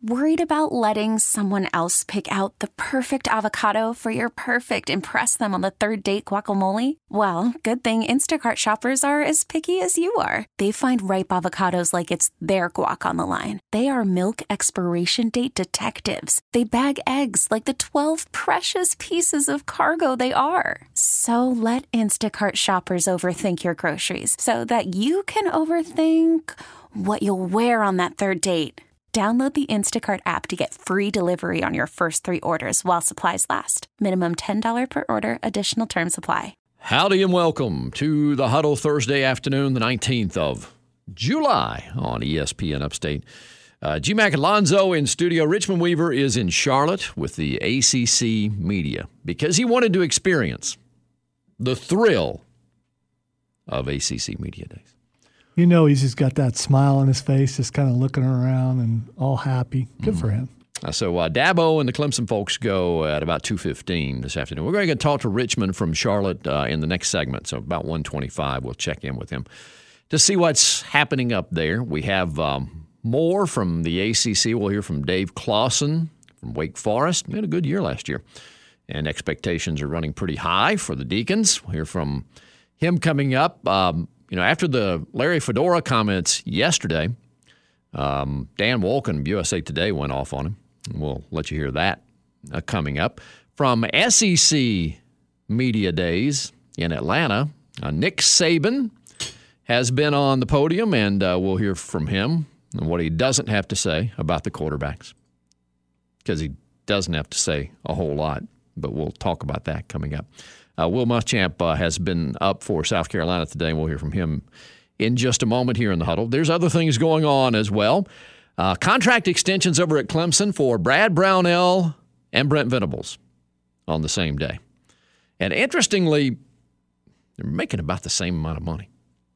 Worried about letting someone else pick out the perfect avocado for your perfect impress them on the third date guacamole? Well, good thing Instacart shoppers are as picky as you are. They find ripe avocados like it's their guac on the line. They are milk expiration date detectives. They bag eggs like the 12 precious pieces of cargo they are. So let Instacart shoppers overthink your groceries so that you can overthink what you'll wear on that third date. Download the Instacart app to get free delivery on your first 3 orders while supplies last. Minimum $10 per order. Additional terms apply. Howdy and welcome to the Huddle Thursday afternoon, the 19th of July on ESPN Upstate. G-Mac Alonzo in studio. Richmond Weaver is in Charlotte with the ACC media because he wanted to experience the thrill of ACC Media Days. You know, he's just got that smile on his face, just kind of looking around and all happy. Good for him. So Dabo and the Clemson folks go at about 2:15 this afternoon. We're going to talk to Richmond from Charlotte in the next segment. So about 1:25, we'll check in with him to see what's happening up there. We have more from the ACC. We'll hear from Dave Clawson from Wake Forest. He had a good year last year, and expectations are running pretty high for the Deacons. We'll hear from him coming up. After the Larry Fedora comments yesterday, Dan Wolken of USA Today went off on him. We'll let you hear that coming up. From SEC Media Days in Atlanta, Nick Saban has been on the podium, and we'll hear from him and what he doesn't have to say about the quarterbacks, because he doesn't have to say a whole lot, but we'll talk about that coming up. Will Muschamp has been up for South Carolina today, and we'll hear from him in just a moment here in the Huddle. There's other things going on as well. Contract extensions over at Clemson for Brad Brownell and Brent Venables on the same day. And interestingly, they're making about the same amount of money.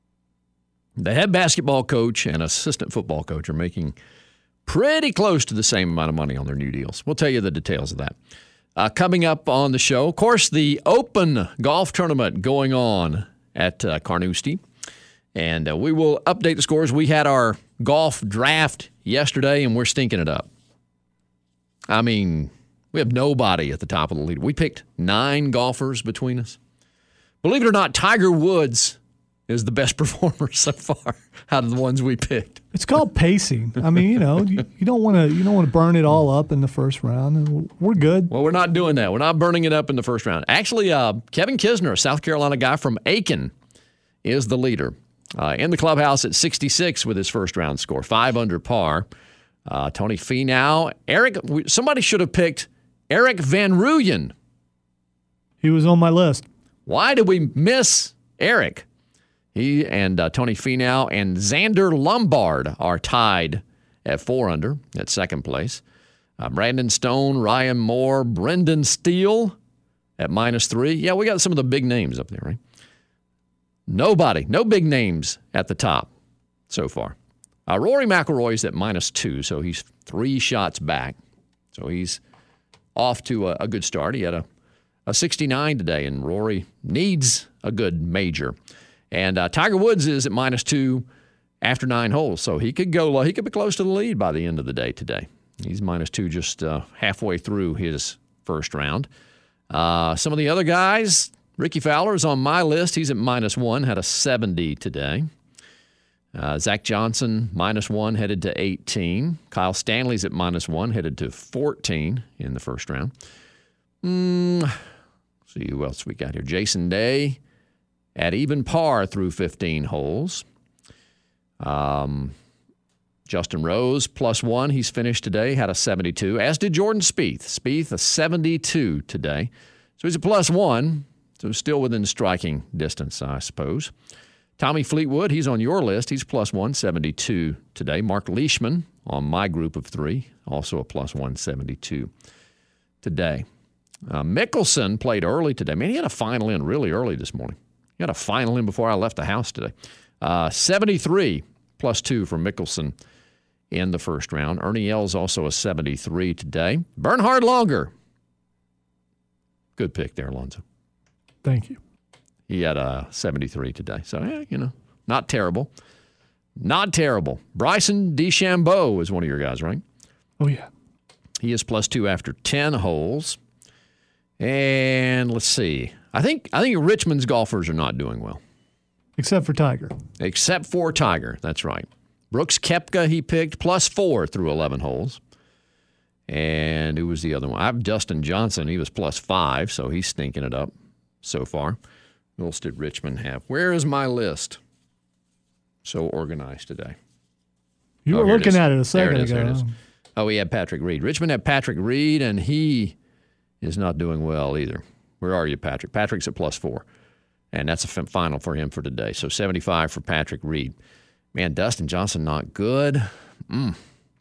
The head basketball coach and assistant football coach are making pretty close to the same amount of money on their new deals. We'll tell you the details of that. Coming up on the show, of course, the Open golf tournament going on at Carnoustie. And we will update the scores. We had our golf draft yesterday, and we're stinking it up. I mean, we have nobody at the top of the leader. We picked 9 golfers between us. Believe it or not, Tiger Woods is the best performer so far out of the ones we picked. It's called pacing. I mean, you don't want to burn it all up in the first round, and we're good. Well, we're not doing that. We're not burning it up in the first round. Actually, Kevin Kisner, a South Carolina guy from Aiken, is the leader in the clubhouse at 66 with his first round score, 5 under par. Tony Finau, somebody should have picked Eric Van Rooyen. He was on my list. Why did we miss Eric? He and Tony Finau and Xander Lombard are tied at 4 under at second place. Brandon Stone, Ryan Moore, Brendan Steele at -3. Yeah, we got some of the big names up there, right? No big names at the top so far. Rory McIlroy is at -2, so he's 3 shots back. So he's off to a good start. He had a 69 today, and Rory needs a good major. And Tiger Woods is at -2 after 9 holes, so he could go. He could be close to the lead by the end of the day today. He's -2 just halfway through his first round. Some of the other guys, Ricky Fowler is on my list. He's at -1, had a 70 today. Zach Johnson, -1, headed to 18. Kyle Stanley's at -1, headed to 14 in the first round. See who else we got here. Jason Day at even par through 15 holes. Justin Rose, +1. He's finished today, had a 72, as did Jordan Spieth. Spieth, a 72 today. So he's a +1, so still within striking distance, I suppose. Tommy Fleetwood, he's on your list. He's +1, 72 today. Mark Leishman on my group of 3, also a +1, 72 today. Mickelson played early today. Man, he had a final in really early this morning. He had a final in before I left the house today. 73 +2 for Mickelson in the first round. Ernie Els also a 73 today. Bernhard Langer. Good pick there, Alonzo. Thank you. He had a 73 today. So, not terrible. Not terrible. Bryson DeChambeau is one of your guys, right? Oh, yeah. He is +2 after 10 holes. And let's see. I think Richmond's golfers are not doing well. Except for Tiger. Except for Tiger, that's right. Brooks Koepka, he picked +4 through 11 holes. And who was the other one? I have Dustin Johnson. He was +5, so he's stinking it up so far. Who else did Richmond have? Where is my list? So organized today. You were looking at it a second ago. There it is. Oh, he had Patrick Reed. Richmond had Patrick Reed, and he is not doing well either. Where are you, Patrick? Patrick's at +4. And that's a final for him for today. So 75 for Patrick Reed. Man, Dustin Johnson not good. I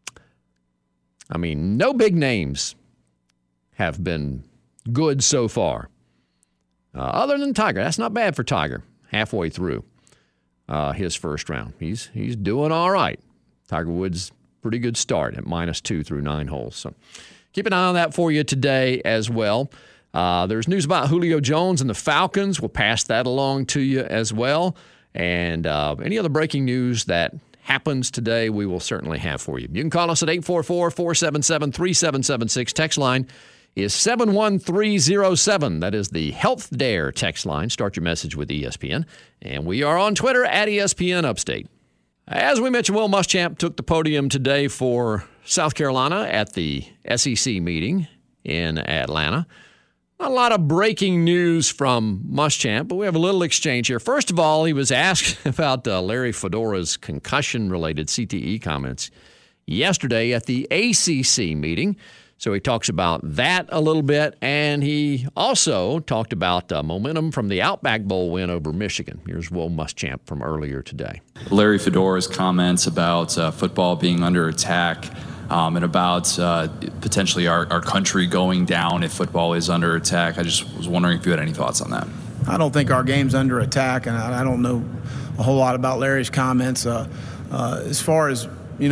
mean, no big names have been good so far. Other than Tiger. That's not bad for Tiger halfway through his first round. He's doing all right. Tiger Woods, pretty good start at -2 through 9 holes. So keep an eye on that for you today as well. There's news about Julio Jones and the Falcons. We'll pass that along to you as well. And any other breaking news that happens today, we will certainly have for you. You can call us at 844-477-3776. Text line is 71307. That is the Health Dare text line. Start your message with ESPN. And we are on Twitter at ESPN Upstate. As we mentioned, Will Muschamp took the podium today for South Carolina at the SEC meeting in Atlanta. Not a lot of breaking news from Muschamp, but we have a little exchange here. First of all, he was asked about Larry Fedora's concussion-related CTE comments yesterday at the ACC meeting. So he talks about that a little bit, and he also talked about momentum from the Outback Bowl win over Michigan. Here's Will Muschamp from earlier today. Larry Fedora's comments about football being under attack and about potentially our country going down if football is under attack. I just was wondering if you had any thoughts on that. I don't think our game's under attack, and I don't know a whole lot about Larry's comments. As far as,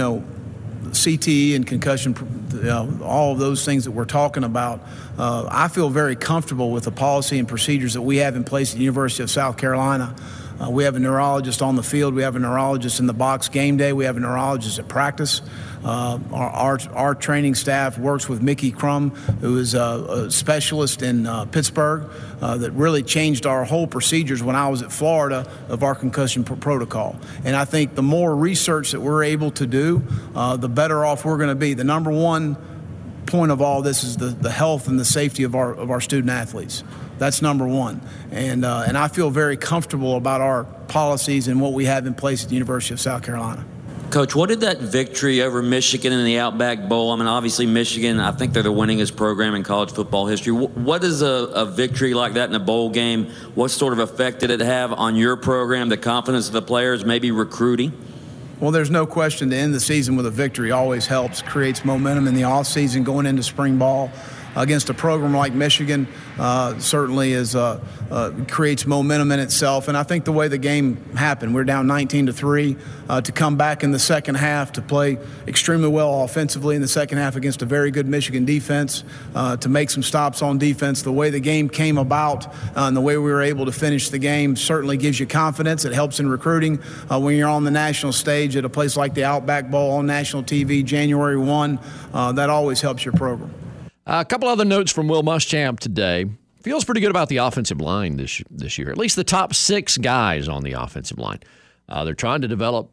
CTE and concussion, all of those things that we're talking about, I feel very comfortable with the policy and procedures that we have in place at the University of South Carolina. We have a neurologist on the field. We have a neurologist in the box game day. We have a neurologist at practice. Our training staff works with Mickey Crum, who is a specialist in Pittsburgh that really changed our whole procedures when I was at Florida of our concussion protocol. And I think the more research that we're able to do, the better off we're going to be. The number one point of all this is the health and the safety of our student athletes. That's number one. And I feel very comfortable about our policies and what we have in place at the University of South Carolina. Coach, what did that victory over Michigan in the Outback Bowl? I mean, obviously Michigan, I think they're the winningest program in college football history. What is a victory like that in a bowl game? What sort of effect did it have on your program, the confidence of the players, maybe recruiting? Well, there's no question to end the season with a victory always helps, creates momentum in the offseason going into spring ball. Against a program like Michigan certainly creates momentum in itself. And I think the way the game happened, we're down 19-3, to come back in the second half to play extremely well offensively in the second half against a very good Michigan defense, to make some stops on defense. The way the game came about and the way we were able to finish the game certainly gives you confidence. It helps in recruiting when you're on the national stage at a place like the Outback Bowl on national TV January 1. That always helps your program. A couple other notes from Will Muschamp today. Feels pretty good about the offensive line this year, at least the top 6 guys on the offensive line. They're trying to develop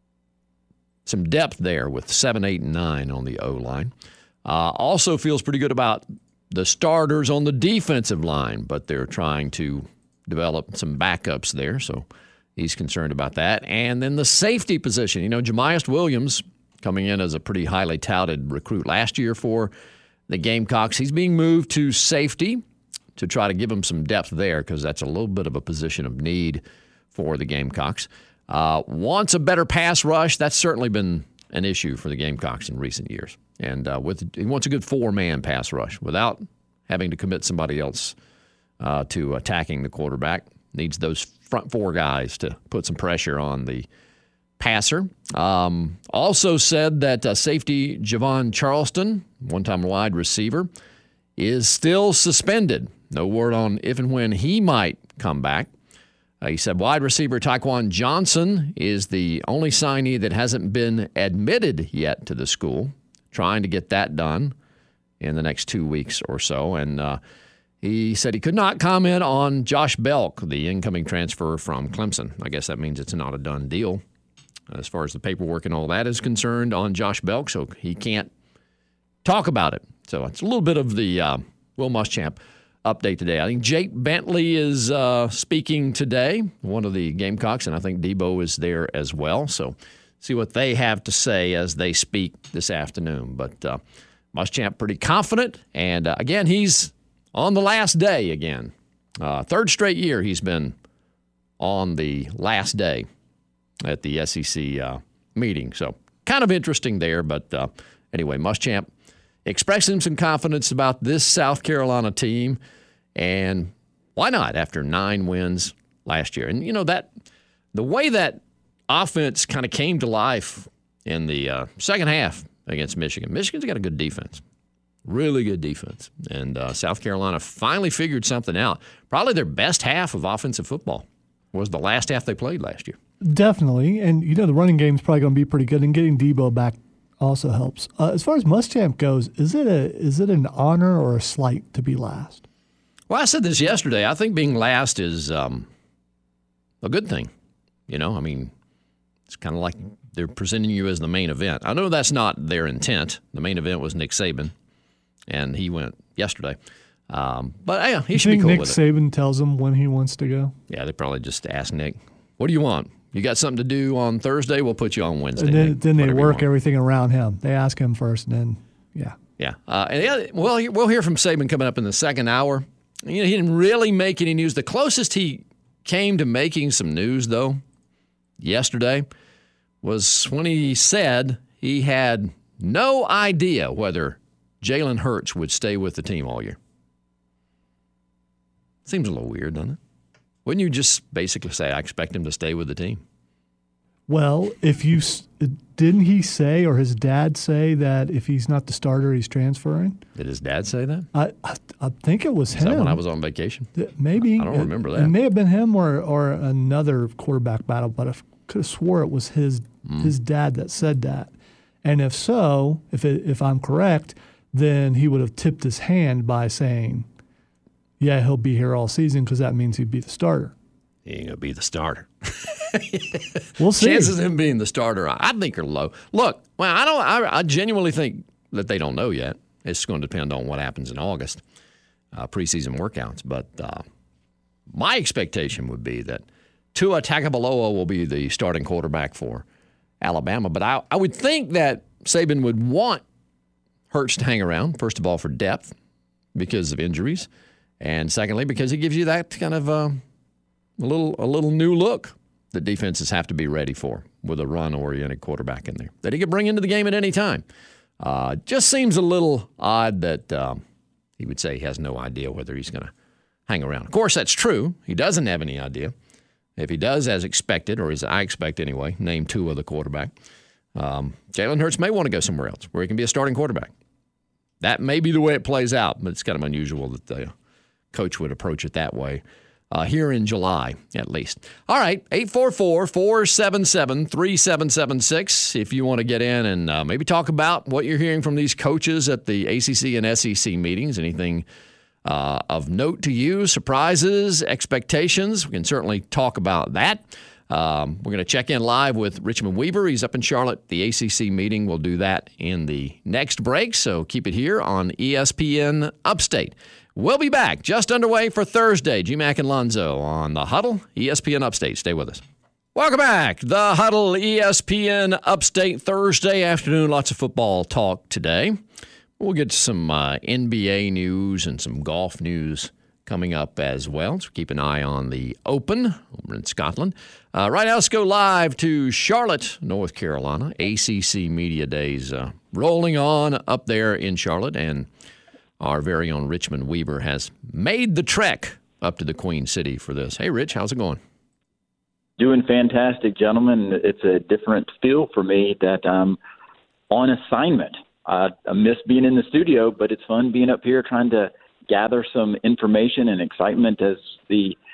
some depth there with 7, 8, and 9 on the O-line. Also feels pretty good about the starters on the defensive line, but they're trying to develop some backups there, so he's concerned about that. And then the safety position. Jamias Williams coming in as a pretty highly touted recruit last year for the Gamecocks. He's being moved to safety to try to give him some depth there because that's a little bit of a position of need for the Gamecocks. Wants a better pass rush. That's certainly been an issue for the Gamecocks in recent years. And he wants a good 4-man pass rush without having to commit somebody else to attacking the quarterback. Needs those front 4 guys to put some pressure on the passer. Also said that safety Javon Charleston, one-time wide receiver, is still suspended. No word on if and when he might come back. He said wide receiver Taekwon Johnson is the only signee that hasn't been admitted yet to the school. trying to get that done in the next 2 weeks or so. And he said he could not comment on Josh Belk, the incoming transfer from Clemson. I guess that means it's not a done deal as far as the paperwork and all that is concerned on Josh Belk, so he can't talk about it. So it's a little bit of the Will Muschamp update today. I think Jake Bentley is speaking today, one of the Gamecocks, and I think Debo is there as well. So see what they have to say as they speak this afternoon. But Muschamp pretty confident, and again, he's on the last day again. Third straight year he's been on the last day at the SEC meeting. So kind of interesting there. But anyway, Muschamp expressing some confidence about this South Carolina team. And why not after 9 wins last year? And, you know, that the way that offense kind of came to life in the second half against Michigan. Michigan's got a good defense. Really good defense. And South Carolina finally figured something out. Probably their best half of offensive football was the last half they played last year. Definitely. And, you know, the running game's probably going to be pretty good, and getting Debo back also helps. As far as Muschamp goes, is it an honor or a slight to be last? Well, I said this yesterday. I think being last is a good thing. You know, I mean, it's kind of like they're presenting you as the main event. I know that's not their intent. The main event was Nick Saban, and he went yesterday. But yeah, he should be cool Nick with it. Saban tells him when he wants to go? Yeah, they probably just ask Nick, what do you want? You got something to do on Thursday? We'll put you on Wednesday. And then they Nick, work everything around him. They ask him first, and then, yeah. Yeah. Well, we'll hear from Saban coming up in the second hour. You know, he didn't really make any news. The closest he came to making some news, though, yesterday was when he said he had no idea whether Jalen Hurts would stay with the team all year. Seems a little weird, doesn't it? Wouldn't you just basically say, I expect him to stay with the team? Well, didn't he say, or his dad say, that if he's not the starter, he's transferring? Did his dad say that? I think it was him. Is that when I was on vacation? Maybe. I don't remember that. It may have been him or another quarterback battle, but I could have swore it was his dad that said that. And if so, if I'm correct, then he would have tipped his hand by saying, yeah, he'll be here all season, because that means he'd be the starter. He ain't going to be the starter. We'll see. Chances of him being the starter, I think, are low. Look, well, I genuinely think that they don't know yet. It's going to depend on what happens in August, preseason workouts. But my expectation would be that Tua Tagovailoa will be the starting quarterback for Alabama. But I would think that Saban would want Hurts to hang around, first of all, for depth because of injuries, and secondly, because he gives you that kind of a little new look that defenses have to be ready for with a run-oriented quarterback in there that he could bring into the game at any time. Just seems a little odd that he would say he has no idea whether he's going to hang around. Of course, that's true. He doesn't have any idea. If he does, as expected, or as I expect anyway, name Tua the quarterback, Jalen Hurts may want to go somewhere else where he can be a starting quarterback. That may be the way it plays out, but it's kind of unusual that the coach would approach it that way. Here in July, at least. All right, 844-477-3776 if you want to get in and maybe talk about what you're hearing from these coaches at the ACC and SEC meetings. Anything of note to you, surprises, expectations. We can certainly talk about that. We're going to check in live with Richmond Weaver. He's up in Charlotte, the ACC meeting. We'll do that in the next break, so keep it here on ESPN Upstate. We'll be back just underway for Thursday. G-Mac and Lonzo on The Huddle, ESPN Upstate. Stay with us. Welcome back. The Huddle, ESPN Upstate, Thursday afternoon. Lots of football talk today. We'll get to some NBA news and some golf news coming up as well. So keep an eye on the Open over in Scotland. Right now, let's go live to Charlotte, North Carolina. ACC Media Days rolling on up there in Charlotte, and our very own Richmond Weaver has made the trek up to the Queen City for this. Hey, Rich, how's it going? Doing fantastic, gentlemen. It's a different feel for me that I'm on assignment. I miss being in the studio, but it's fun being up here trying to gather some information and excitement as the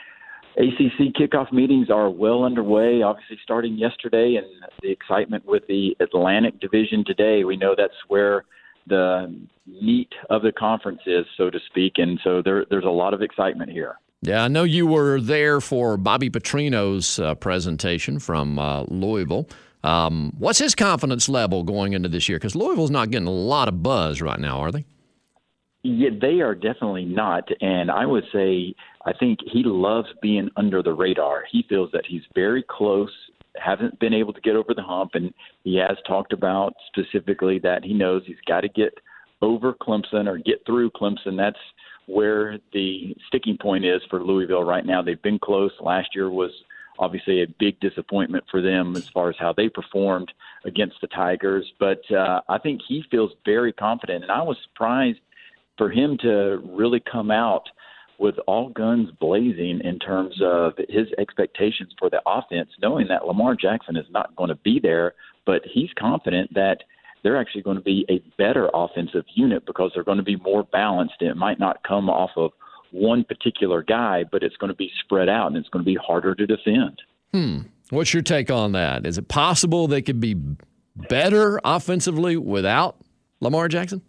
ACC kickoff meetings are well underway, obviously starting yesterday, and the excitement with the Atlantic Division today. We know that's where the meat of the conference is, so to speak, and so there's a lot of excitement here. Yeah, I know you were there for Bobby Petrino's presentation from Louisville. What's his confidence level going into this year? Because Louisville's not getting a lot of buzz right now, are they? Yeah, they are definitely not, and I would say I think he loves being under the radar. He feels that he's very close, hasn't been able to get over the hump, and he has talked about specifically that he knows he's got to get over Clemson or get through Clemson. That's where the sticking point is for Louisville right now. They've been close. Last year was obviously a big disappointment for them as far as how they performed against the Tigers, but I think he feels very confident, and I was surprised for him to really come out with all guns blazing in terms of his expectations for the offense, knowing that Lamar Jackson is not going to be there, but he's confident that they're actually going to be a better offensive unit because they're going to be more balanced. It might not come off of one particular guy, but it's going to be spread out and it's going to be harder to defend. What's your take on that? Is it possible they could be better offensively without Lamar Jackson?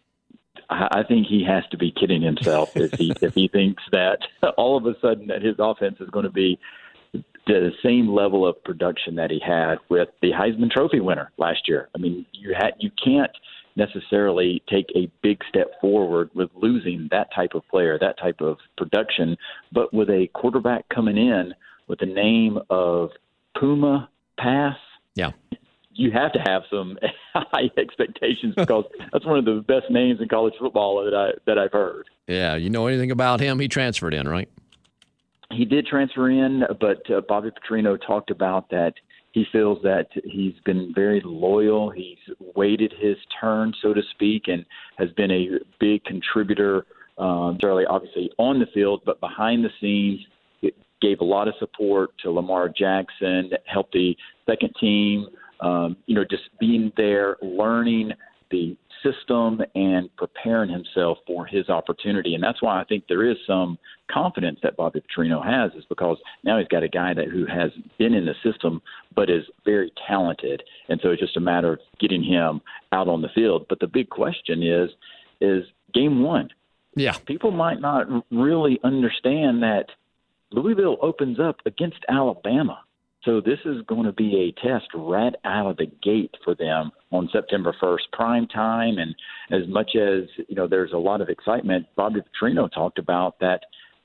I think he has to be kidding himself if he thinks that all of a sudden that his offense is going to be the same level of production that he had with the Heisman Trophy winner last year. I mean, you can't necessarily take a big step forward with losing that type of player, that type of production, but with a quarterback coming in with the name of Puma Pass. Yeah. You have to have some high expectations because that's one of the best names in college football that I've heard. Yeah, you know anything about him? He transferred in, right? He did transfer in, but Bobby Petrino talked about that he feels that he's been very loyal. He's waited his turn, so to speak, and has been a big contributor, obviously on the field, but behind the scenes. It gave a lot of support to Lamar Jackson, helped the second team. Just being there, learning the system and preparing himself for his opportunity. And that's why I think there is some confidence that Bobby Petrino has, is because now he's got a guy who has been in the system but is very talented. And so it's just a matter of getting him out on the field. But the big question is game one. Yeah. People might not really understand that Louisville opens up against Alabama. So this is going to be a test right out of the gate for them on September 1st, prime time. And as much as, there's a lot of excitement, Bobby Petrino talked about that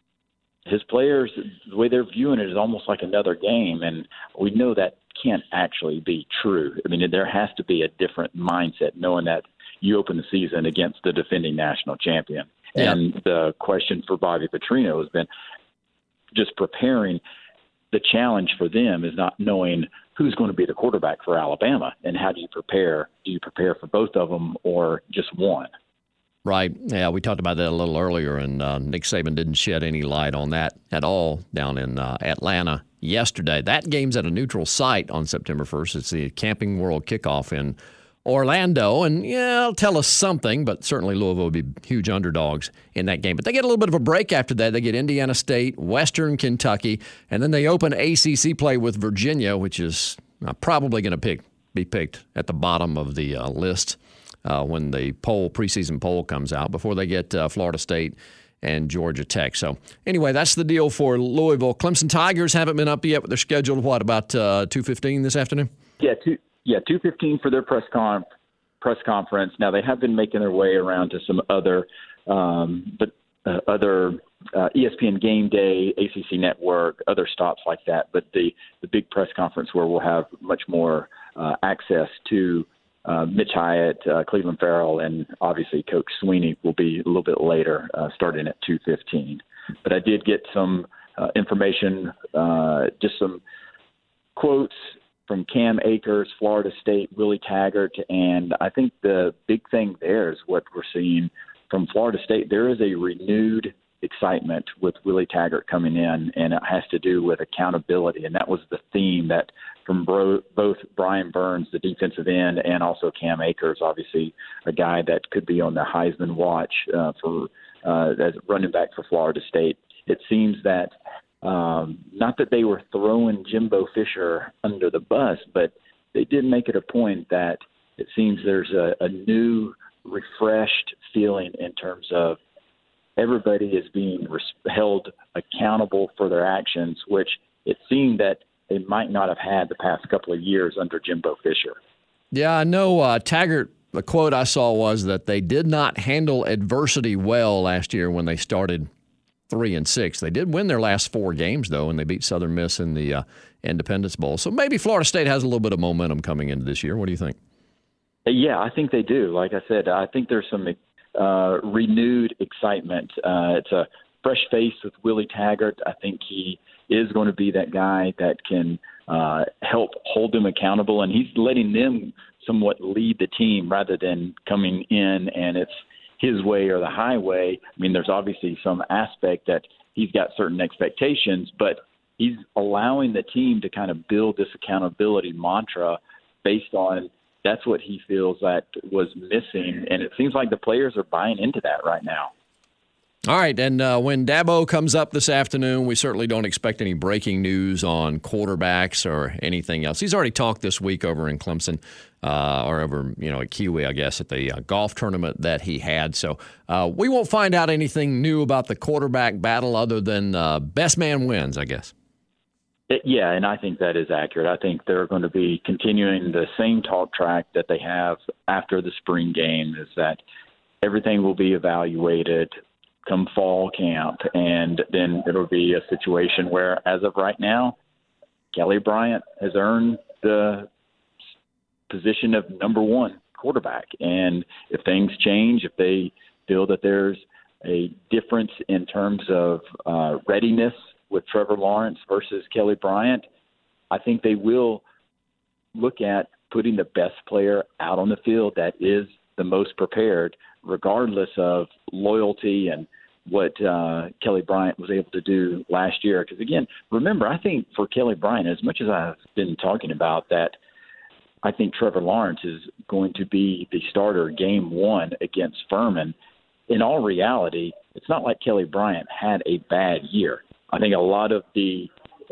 his players, the way they're viewing it is almost like another game. And we know that can't actually be true. I mean, there has to be a different mindset knowing that you open the season against the defending national champion. Yeah. And the question for Bobby Petrino has been just preparing. The challenge for them is not knowing who's going to be the quarterback for Alabama and how do you prepare? Do you prepare for both of them or just one? Right. Yeah, we talked about that a little earlier, and Nick Saban didn't shed any light on that at all down in Atlanta yesterday. That game's at a neutral site on September 1st. It's the Camping World kickoff in Orlando, and it'll tell us something, but certainly Louisville will be huge underdogs in that game. But they get a little bit of a break after that. They get Indiana State, Western Kentucky, and then they open ACC play with Virginia, which is probably going to be picked at the bottom of the list when the preseason poll comes out before they get Florida State and Georgia Tech. So anyway, that's the deal for Louisville. Clemson Tigers haven't been up yet, but they're scheduled, about 2:15 this afternoon? Yeah, 2:15 for their press conference. Now they have been making their way around to some other ESPN Game Day, ACC Network, other stops like that. But the big press conference where we'll have much more access to Mitch Hyatt, Cleveland Farrell, and obviously Coach Sweeney will be a little bit later, starting at 2:15. But I did get some information, just some quotes from Cam Akers, Florida State, Willie Taggart, and I think the big thing there is what we're seeing from Florida State. There is a renewed excitement with Willie Taggart coming in, and it has to do with accountability, and that was the theme that from both Brian Burns, the defensive end, and also Cam Akers, obviously a guy that could be on the Heisman watch as running back for Florida State. It seems that not that they were throwing Jimbo Fisher under the bus, but they did make it a point that it seems there's a new, refreshed feeling in terms of everybody is being held accountable for their actions, which it seemed that they might not have had the past couple of years under Jimbo Fisher. Yeah, I know Taggart, the quote I saw was that they did not handle adversity well last year when they started 3-6. They did win their last 4 games, though, and they beat Southern Miss in the Independence Bowl. So maybe Florida State has a little bit of momentum coming into this year. What do you think? Yeah, I think they do. Like I said, I think there's some renewed excitement. It's a fresh face with Willie Taggart. I think he is going to be that guy that can help hold them accountable, and he's letting them somewhat lead the team rather than coming in and it's his way or the highway. I mean, there's obviously some aspect that he's got certain expectations, but he's allowing the team to kind of build this accountability mantra based on that's what he feels that was missing, and it seems like the players are buying into that right now. All right, and when Dabo comes up this afternoon, we certainly don't expect any breaking news on quarterbacks or anything else. He's already talked this week over in Clemson, or over, at Kiwi, I guess, at the golf tournament that he had. So we won't find out anything new about the quarterback battle other than best man wins, I guess. Yeah, and I think that is accurate. I think they're going to be continuing the same talk track that they have after the spring game, is that everything will be evaluated come fall camp, and then it'll be a situation where, as of right now, Kelly Bryant has earned the position of number 1 quarterback. And if things change, if they feel that there's a difference in terms of readiness with Trevor Lawrence versus Kelly Bryant, I think they will look at putting the best player out on the field that is the most prepared, regardless of loyalty and what Kelly Bryant was able to do last year. Because, again, remember, I think for Kelly Bryant, as much as I've been talking about that, I think Trevor Lawrence is going to be the starter game 1 against Furman. In all reality, it's not like Kelly Bryant had a bad year. I think a lot of the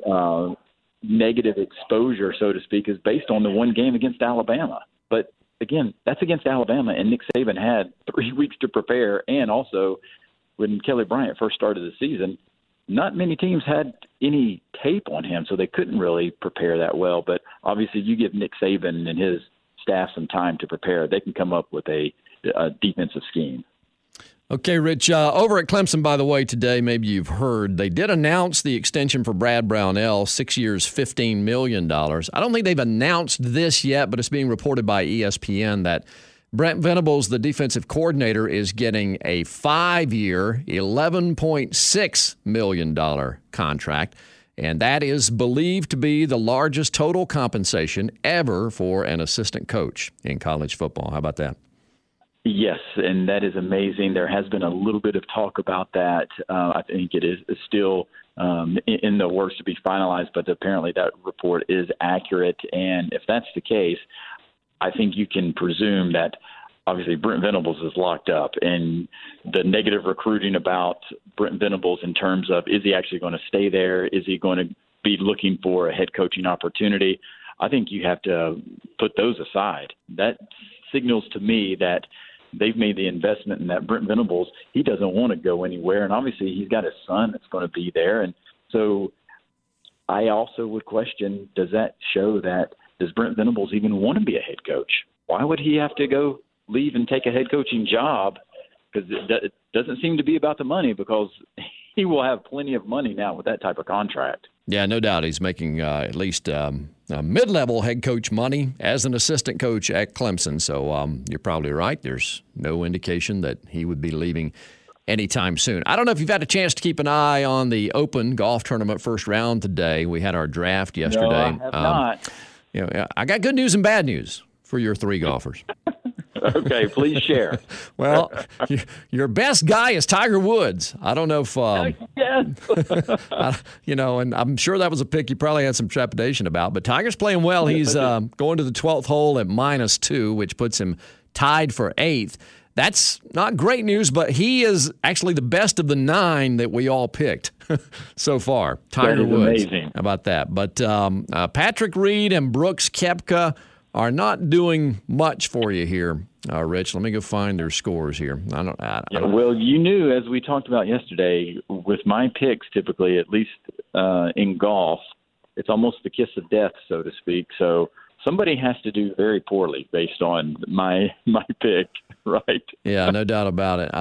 negative exposure, so to speak, is based on the one game against Alabama. But, again, that's against Alabama, and Nick Saban had 3 weeks to prepare. And also, when Kelly Bryant first started the season, not many teams had any tape on him, so they couldn't really prepare that well. But obviously you give Nick Saban and his staff some time to prepare, they can come up with a defensive scheme. Okay, Rich, over at Clemson, by the way, today, maybe you've heard, they did announce the extension for Brad Brownell, 6 years, $15 million. I don't think they've announced this yet, but it's being reported by ESPN that Brent Venables, the defensive coordinator, is getting a 5-year, $11.6 million contract, and that is believed to be the largest total compensation ever for an assistant coach in college football. How about that? Yes, and that is amazing. There has been a little bit of talk about that. I think it is still in the works to be finalized, but apparently that report is accurate. And if that's the case, I think you can presume that obviously Brent Venables is locked up, and the negative recruiting about Brent Venables in terms of is he actually going to stay there? Is he going to be looking for a head coaching opportunity? I think you have to put those aside. That signals to me that they've made the investment in that Brent Venables. He doesn't want to go anywhere, and obviously he's got his son that's going to be there. And so I also would question, does that show that does Brent Venables even want to be a head coach? Why would he have to go leave and take a head coaching job? Because it doesn't seem to be about the money, because he will have plenty of money now with that type of contract. Yeah, no doubt he's making at least mid-level head coach money as an assistant coach at Clemson. So you're probably right. There's no indication that he would be leaving anytime soon. I don't know if you've had a chance to keep an eye on the Open Golf Tournament first round today. We had our draft yesterday. No, I have not. I got good news and bad news for your 3 golfers. Okay, please share. Well, your best guy is Tiger Woods. I don't know if, and I'm sure that was a pick you probably had some trepidation about, but Tiger's playing well. He's going to the 12th hole at -2, which puts him tied for 8th. That's not great news, but he is actually the best of the 9 that we all picked. so far. Tiger Woods. Amazing. How about that? But Patrick Reed and Brooks Koepka are not doing much for you here, Rich. Let me go find their scores here. I don't. Well, you knew, as we talked about yesterday, with my picks, typically, at least in golf, it's almost the kiss of death, so to speak. So somebody has to do very poorly based on my pick, right? Yeah, no doubt about it.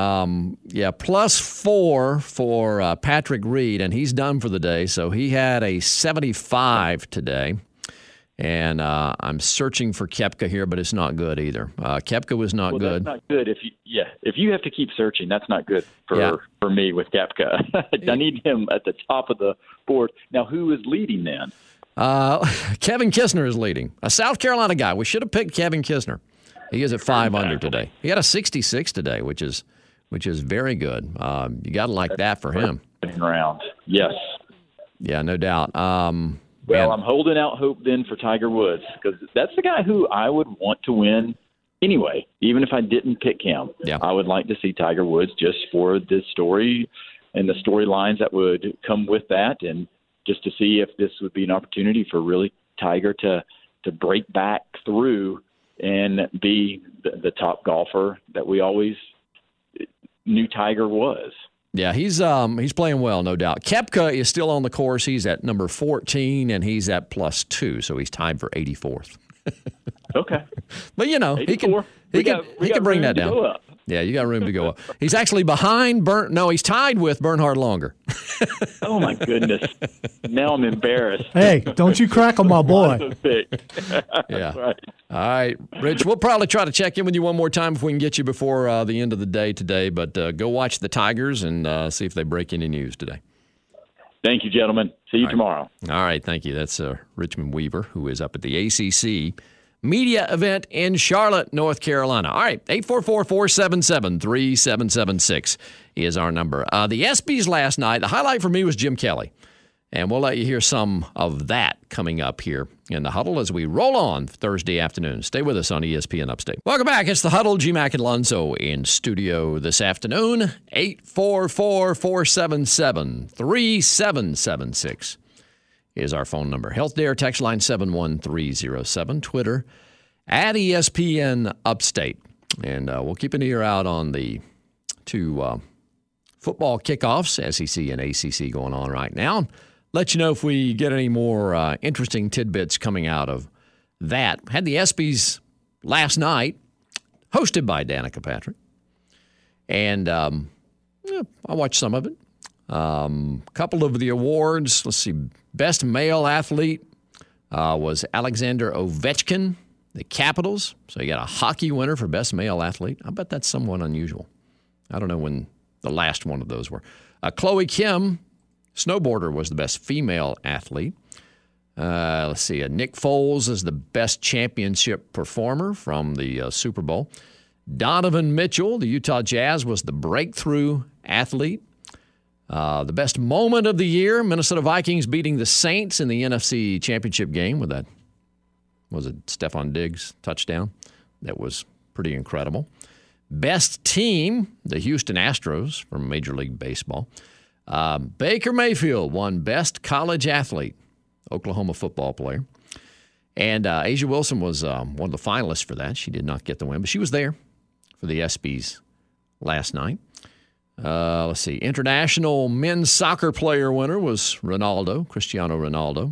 +4 for Patrick Reed, and he's done for the day. So he had a 75 today. And I'm searching for Koepka here, but it's not good either. Koepka was not good. That's not good. If you have to keep searching, that's not good for me with Koepka. I need him at the top of the board. Now, who is leading then? Kevin Kisner is leading. A South Carolina guy. We should have picked Kevin Kisner. He is at 5 under today. He had a 66 today, which is very good. You got to like that for him. Round. Yes. Yeah, no doubt. Well, I'm holding out hope then for Tiger Woods, because that's the guy who I would want to win anyway, even if I didn't pick him. Yeah. I would like to see Tiger Woods just for this story and the storylines that would come with that, and just to see if this would be an opportunity for really Tiger to break back through and be the top golfer that we always knew Tiger was. Yeah, he's playing well, no doubt. Koepka is still on the course. He's at number 14, and he's at +2, so he's tied for 84th. Okay. But, he can bring that down. Yeah, you got room to go up. He's actually behind he's tied with Bernhard Longer. Oh, my goodness. Now I'm embarrassed. Hey, don't you crack on my boy. Yeah. Right. All right, Rich, we'll probably try to check in with you one more time if we can get you before the end of the day today. But go watch the Tigers and see if they break any news today. Thank you, gentlemen. See you tomorrow. All right, thank you. That's Richmond Weaver, who is up at the ACC Media event in Charlotte, North Carolina. All right, 844-477-3776 is our number. The ESPYs last night, the highlight for me was Jim Kelly. And we'll let you hear some of that coming up here in the Huddle as we roll on Thursday afternoon. Stay with us on ESPN Upstate. Welcome back. It's the Huddle. G-Mac and Lonzo in studio this afternoon. 844-477-3776 is our phone number. Health Dare text line 71307. Twitter at ESPN Upstate. And we'll keep an ear out on the two football kickoffs, SEC and ACC going on right now. Let you know if we get any more interesting tidbits coming out of that. Had the ESPYs last night, hosted by Danica Patrick. And I watched some of it. A couple of the awards. Let's see. Best male athlete was Alexander Ovechkin, the Capitals. So you got a hockey winner for best male athlete. I bet that's somewhat unusual. I don't know when the last one of those were. Chloe Kim, snowboarder, was the best female athlete. Let's see. Nick Foles is the best championship performer from the Super Bowl. Donovan Mitchell, the Utah Jazz, was the breakthrough athlete. The best moment of the year, Minnesota Vikings beating the Saints in the NFC Championship game with that, was it Stephon Diggs touchdown? That was pretty incredible. Best team, the Houston Astros from Major League Baseball. Baker Mayfield won Best College Athlete, Oklahoma football player. And A'ja Wilson was one of the finalists for that. She did not get the win, but she was there for the ESPYs last night. Let's see. International men's soccer player winner was Cristiano Ronaldo.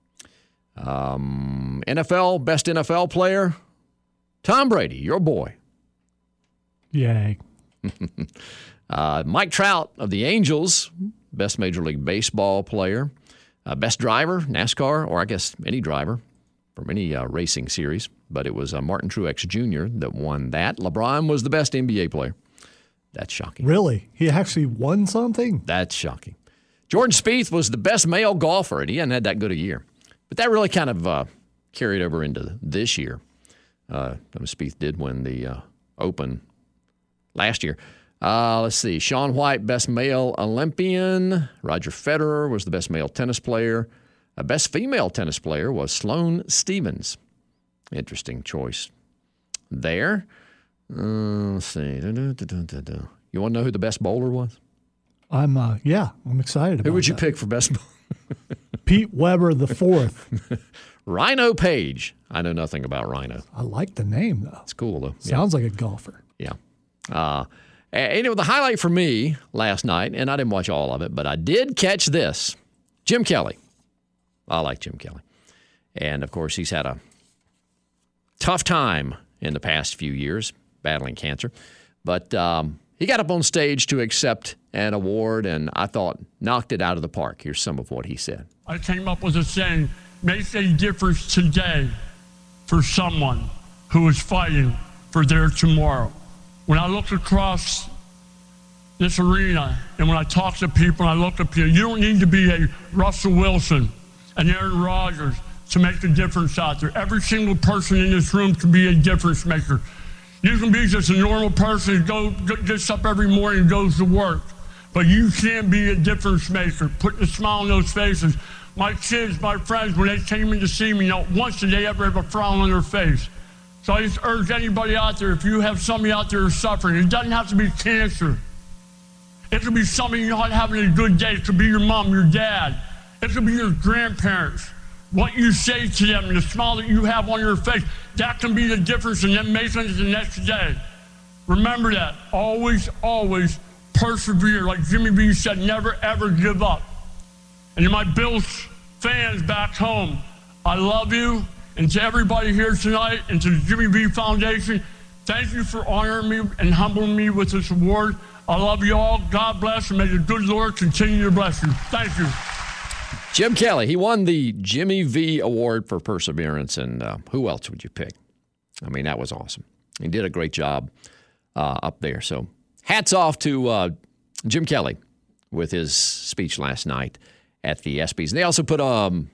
NFL, best NFL player, Tom Brady, your boy. Yay. Mike Trout of the Angels, best Major League Baseball player. Best driver, NASCAR, or I guess any driver from any racing series. But it was Martin Truex Jr. that won that. LeBron was the best NBA player. That's shocking. Really? He actually won something? That's shocking. Jordan Spieth was the best male golfer, and he hadn't had that good a year. But that really kind of carried over into this year. Spieth did win the Open last year. Let's see. Shaun White, best male Olympian. Roger Federer was the best male tennis player. Best female tennis player was Sloane Stephens. Interesting choice there. Let's see. You want to know who the best bowler was? I'm excited about Who would you that. pick for best? Pete Weber the fourth. Rhino Page. I know nothing about Rhino. I like the name, though. It's cool, though. Sounds like a golfer. Yeah. The highlight for me last night, and I didn't watch all of it, but I did catch this. Jim Kelly. I like Jim Kelly. And, of course, he's had a tough time in the past few years battling cancer. But he got up on stage to accept an award, and I thought knocked it out of the park. Here's some of what he said. I came up with a saying, make a difference today for someone who is fighting for their tomorrow. When I look across this arena and when I talk to people and I look at people, you don't need to be a Russell Wilson and Aaron Rodgers to make a difference out there. Every single person in this room can be a difference maker. You can be just a normal person who gets up every morning and goes to work, but you can be a difference maker, putting a smile on those faces. My kids, my friends, when they came in to see me, not once did they ever have a frown on their face. So I just urge anybody out there, if you have somebody out there who's suffering, it doesn't have to be cancer. It could be somebody not having a good day. It could be your mom, your dad. It could be your grandparents. What you say to them and the smile that you have on your face, that can be the difference in them making it the next day. Remember that. Always, always persevere. Like Jimmy B said, never, ever give up. And to my Bills fans back home, I love you. And to everybody here tonight and to the Jimmy B Foundation, thank you for honoring me and humbling me with this award. I love you all. God bless, and may the good Lord continue to bless you. Thank you. Jim Kelly, he won the Jimmy V Award for Perseverance, and who else would you pick? I mean, that was awesome. He did a great job up there. So hats off to Jim Kelly with his speech last night at the ESPYs. And they also put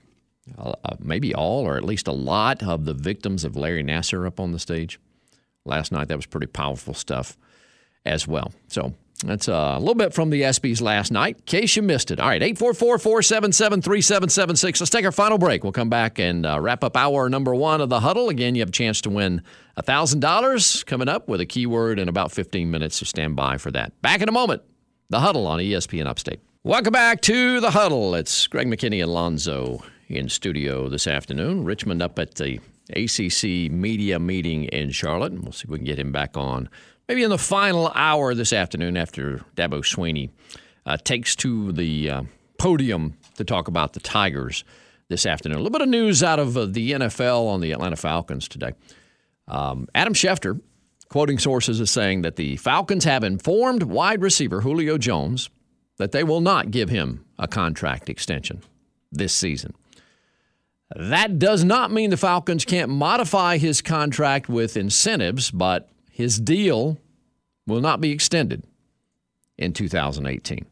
maybe all or at least a lot of the victims of Larry Nassar up on the stage last night. That was pretty powerful stuff as well. So that's a little bit from the ESPYs last night, in case you missed it. All right, 844-477-3776. Let's take our final break. We'll come back and wrap up hour number one of The Huddle. Again, you have a chance to win $1,000 coming up with a keyword in about 15 minutes, so stand by for that. Back in a moment. The Huddle on ESPN Upstate. Welcome back to The Huddle. It's Greg McKinney and Lonzo in studio this afternoon. Richmond up at the ACC media meeting in Charlotte, and we'll see if we can get him back on maybe in the final hour this afternoon after Dabo Swinney takes to the podium to talk about the Tigers this afternoon. A little bit of news out of the NFL on the Atlanta Falcons today. Adam Schefter, quoting sources, is saying that the Falcons have informed wide receiver Julio Jones that they will not give him a contract extension this season. That does not mean the Falcons can't modify his contract with incentives, but his deal will not be extended in 2018.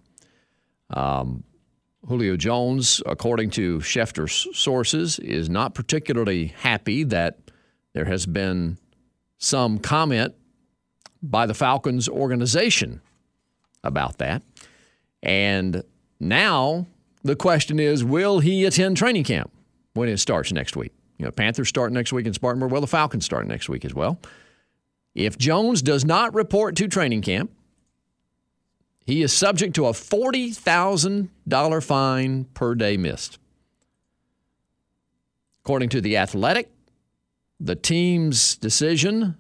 Julio Jones, according to Schefter's sources, is not particularly happy that there has been some comment by the Falcons organization about that. And now the question is, will he attend training camp when it starts next week? You know, Panthers start next week in Spartanburg. Well, the Falcons start next week as well. If Jones does not report to training camp, he is subject to a $40,000 fine per day missed. According to The Athletic, the team's decision,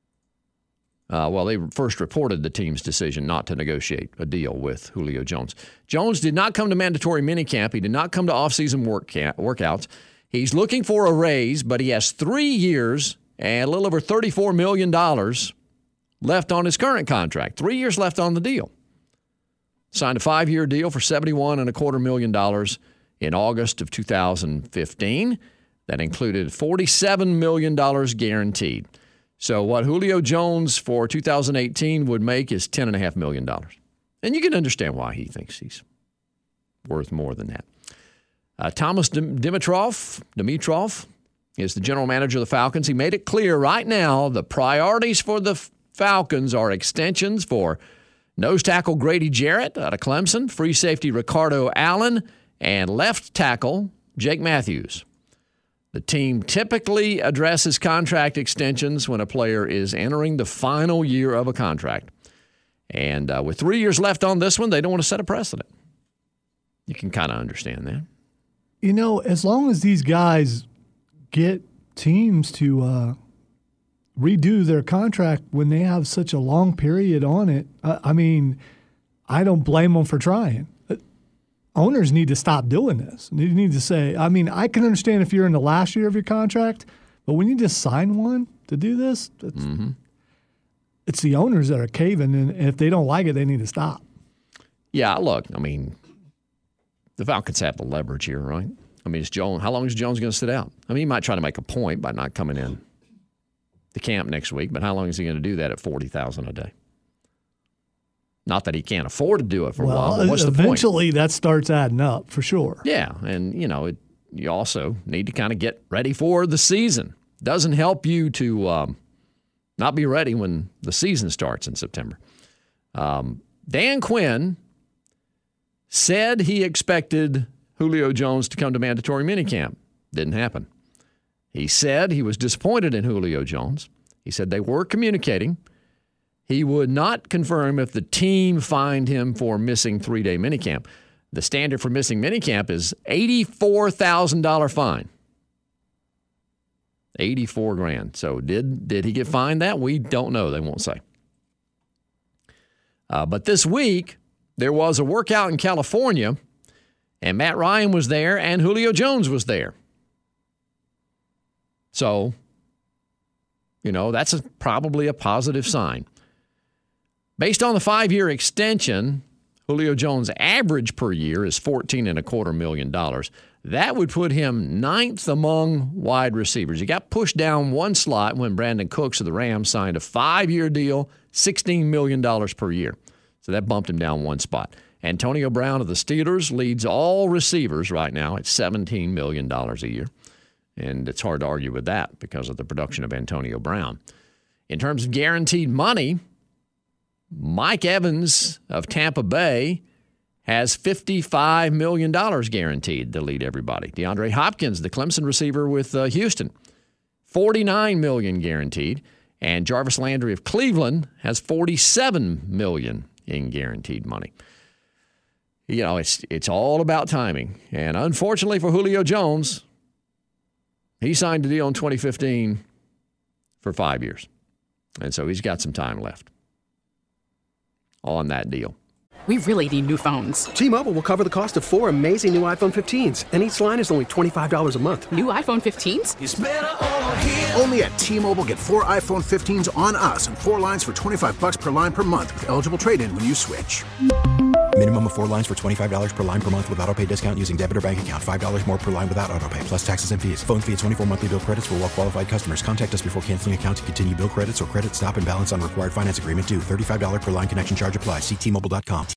they first reported the team's decision not to negotiate a deal with Julio Jones. Jones did not come to mandatory minicamp. He did not come to offseason workouts. He's looking for a raise, but he has 3 years and a little over $34 million left on his current contract. 3 years left on the deal. Signed a 5-year deal for $71.25 million in August of 2015. That included $47 million guaranteed. So what Julio Jones for 2018 would make is $10.5 million. And you can understand why he thinks he's worth more than that. Thomas Dimitroff is the general manager of the Falcons. He made it clear right now the priorities for the Falcons are extensions for nose tackle Grady Jarrett out of Clemson, free safety Ricardo Allen, and left tackle Jake Matthews. The team typically addresses contract extensions when a player is entering the final year of a contract. And with 3 years left on this one, they don't want to set a precedent. You can kind of understand that. You know, as long as these guys get teams to redo their contract when they have such a long period on it, I mean, I don't blame them for trying. Owners need to stop doing this. They need to say, I mean, I can understand if you're in the last year of your contract, but when you just sign one to do this, it's the owners that are caving, and if they don't like it, they need to stop. Yeah, look, I mean, the Falcons have the leverage here, right? I mean, how long is Jones going to sit out? I mean, he might try to make a point by not coming in to camp next week, but how long is he going to do that at $40,000 a day? Not that he can't afford to do it for a while, but what's the point? Eventually, that starts adding up for sure. Yeah, and, you know, you also need to kind of get ready for the season. Doesn't help you to not be ready when the season starts in September. Dan Quinn said he expected Julio Jones to come to mandatory minicamp. Didn't happen. He said he was disappointed in Julio Jones. He said they were communicating. He would not confirm if the team fined him for missing 3-day minicamp. The standard for missing minicamp is $84,000 fine. $84,000. So did he get fined that? We don't know. They won't say. But this week, there was a workout in California, and Matt Ryan was there, and Julio Jones was there. So, you know, that's probably a positive sign. Based on the 5-year extension, Julio Jones' average per year is $14.25 million. That would put him 9th among wide receivers. He got pushed down one slot when Brandon Cooks of the Rams signed a 5-year deal, $16 million per year. So that bumped him down one spot. Antonio Brown of the Steelers leads all receivers right now at $17 million a year. And it's hard to argue with that because of the production of Antonio Brown. In terms of guaranteed money, Mike Evans of Tampa Bay has $55 million guaranteed to lead everybody. DeAndre Hopkins, the Clemson receiver with Houston, $49 million guaranteed. And Jarvis Landry of Cleveland has $47 million in guaranteed money. You know, it's all about timing. And unfortunately for Julio Jones, he signed a deal in 2015 for 5 years. And so he's got some time left on that deal. We really need new phones. T-Mobile will cover the cost of 4 amazing new iPhone 15s, and each line is only $25 a month. New iPhone 15s? It's better over here. Only at T-Mobile, get 4 iPhone 15s on us and 4 lines for $25 per line per month with eligible trade-in when you switch. Minimum of 4 lines for $25 per line per month with autopay discount using debit or bank account. $5 more per line without autopay, plus taxes and fees. Phone fee at 24 monthly bill credits for well-qualified customers. Contact us before canceling account to continue bill credits or credit stop and balance on required finance agreement due. $35 per line connection charge applies. See T-Mobile.com.